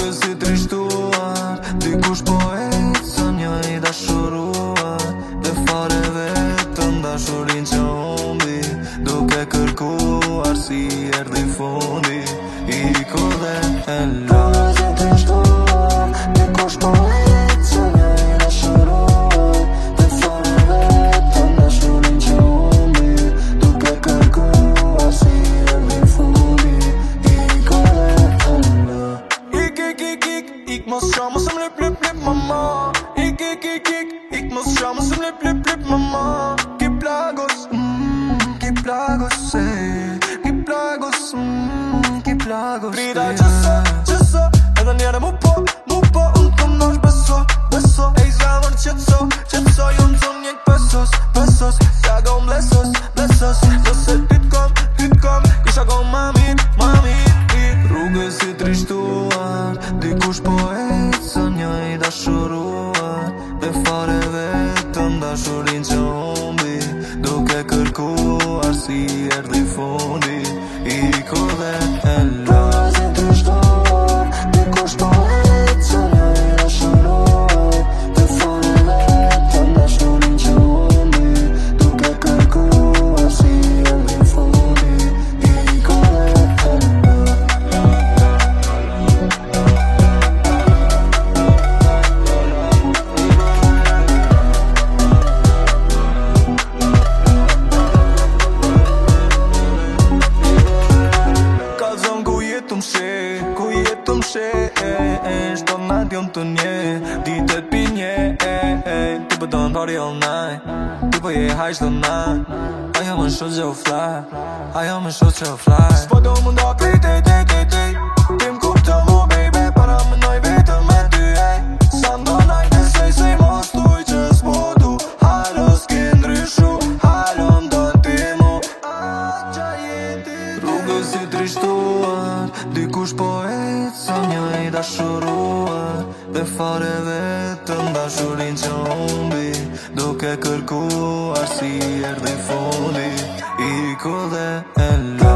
Rrugës si trishtuar, dikush po ec, sa një I dashuruar. Dhe fare vetëm dashurin që humbi, duke kërkuar si erdhi fundi. Iko dhe e la. Rrugës si trishtuar, dikush po ec, sa një I dashuruar. Dhe fare vetëm dashurin që humbi, duke kërkuar si erdhi fundi. Iko dhe e la. Ik mos qa mos më lip lip lip mama. Ik mos qa mos më lip lip lip mama. Ki plagos, ki plagos, ki plagos, ki plagos. Prida qëso, edhe njere mu po, unë të nosh beso, beso. Ej zemër qëtso, ju në zonë njëk pesos. Ja go mlesos, nëse ty t'kom, kisha go mamit. Rrugës si trishtuar, dikush po ec, sa një I dashuruar. Dhe fare vetëm dashurin që humbi, duke kërkuar si erdhi fundi. Iko dhe e la. Rrugës si trishtuar, dikush po ec, sa një I dashuruar. Dhe fare vetëm dashurin që humbi, duke kërkuar si erdhi fundi. Iko dhe e la. Ku jetum she, shto nat jom të nje, ditet pi nje, ti po don party all night, ti po je high shto nat. Ajo më shoh që u fly, s'po do më nda pi ti m'kupto mu baby, para më noj vetëm me ty, sa ndonaj të sej mos tuj që s'po du, halo s'ke ndryshu, halo m'don ti mu. Rrugës si trishtuar, dikush po ec, sa një I dashuruar. Dhe fare vetëm dashurin që humbi, duke kërkuar si erdhi fundi. Iko dhe e la.